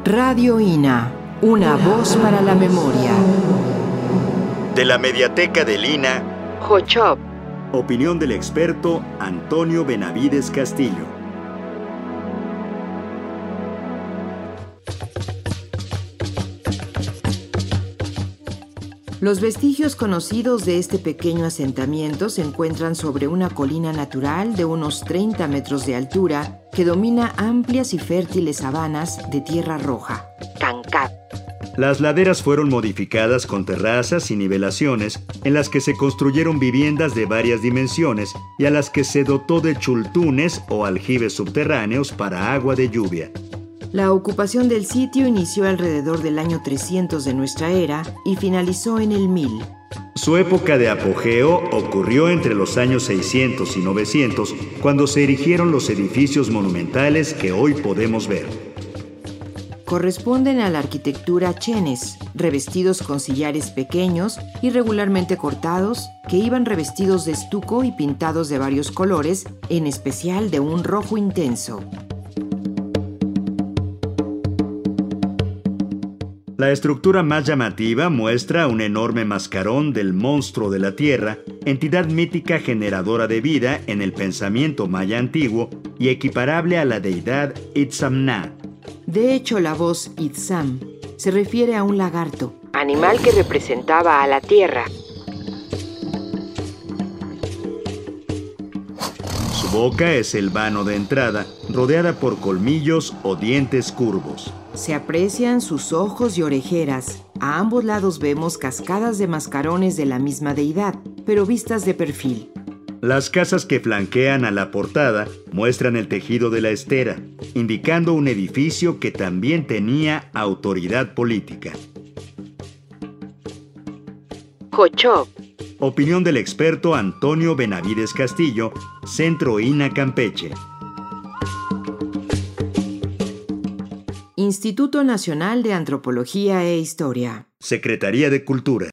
Radio INA, una voz para la memoria. De la Mediateca del INA, Jochop. Opinión del experto Antonio Benavides Castillo. Los vestigios conocidos de este pequeño asentamiento se encuentran sobre una colina natural de unos 30 metros de altura que domina amplias y fértiles sabanas de tierra roja, Cancab. Las laderas fueron modificadas con terrazas y nivelaciones en las que se construyeron viviendas de varias dimensiones y a las que se dotó de chultunes o aljibes subterráneos para agua de lluvia. La ocupación del sitio inició alrededor del año 300 de nuestra era y finalizó en el 1000. Su época de apogeo ocurrió entre los años 600 y 900, cuando se erigieron los edificios monumentales que hoy podemos ver. Corresponden a la arquitectura chenes, revestidos con sillares pequeños, irregularmente cortados, que iban revestidos de estuco y pintados de varios colores, en especial de un rojo intenso. La estructura más llamativa muestra un enorme mascarón del monstruo de la tierra, entidad mítica generadora de vida en el pensamiento maya antiguo y equiparable a la deidad Itzamna. De hecho, la voz Itzam se refiere a un lagarto, animal que representaba a la tierra. Su boca es el vano de entrada, rodeada por colmillos o dientes curvos. Se aprecian sus ojos y orejeras. A ambos lados vemos cascadas de mascarones de la misma deidad, pero vistas de perfil. Las casas que flanquean a la portada muestran el tejido de la estera, indicando un edificio que también tenía autoridad política. Jochop. Opinión del experto Antonio Benavides Castillo, Centro INA Campeche. Instituto Nacional de Antropología e Historia. Secretaría de Cultura.